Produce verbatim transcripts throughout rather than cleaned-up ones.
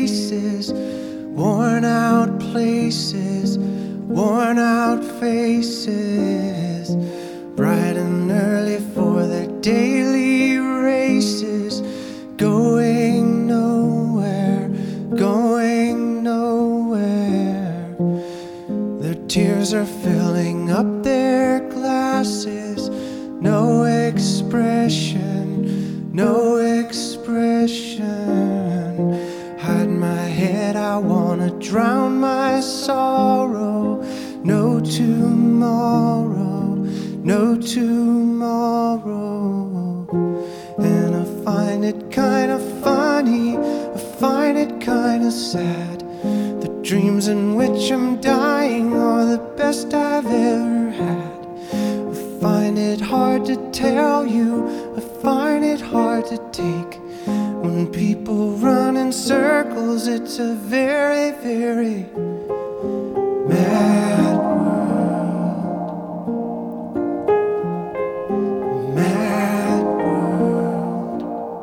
faces, worn out places, worn out faces, bright and early for their daily races, going nowhere, going nowhere. Their tears are filling up their glasses, no expression, no expression. Hide my head, I wanna drown my sorrow. No tomorrow, no tomorrow. And I find it kinda funny, I find it kinda sad. The dreams in which I'm dying are the best I've ever had. I find it hard to tell you, I find it hard to take. When people run in circles, it's a very, very mad world. Mad world.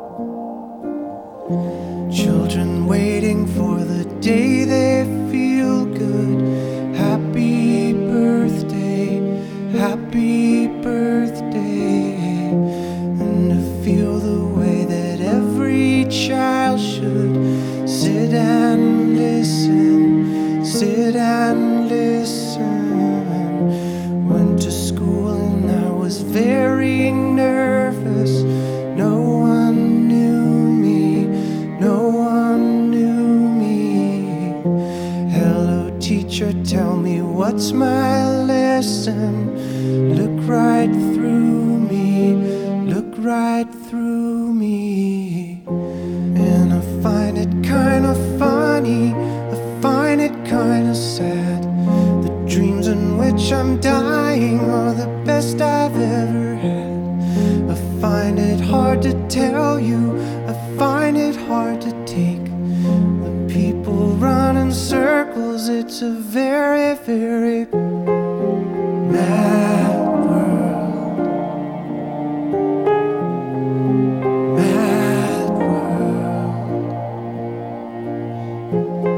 Children waiting for the day they feel good. Happy birthday, happy birthday. And to feel the way that every child should sit and listen, sit and listen. Went to school and I was very nervous. No one knew me, no one knew me. Hello teacher, tell me what's my lesson. Look right through me, look right through me. And I find it kinda funny, I find it kinda sad. The dreams in which I'm dying are the best I've ever had. I find it hard to tell you, I find it hard to take. The people run in circles, it's a very, very mad world. Mad world.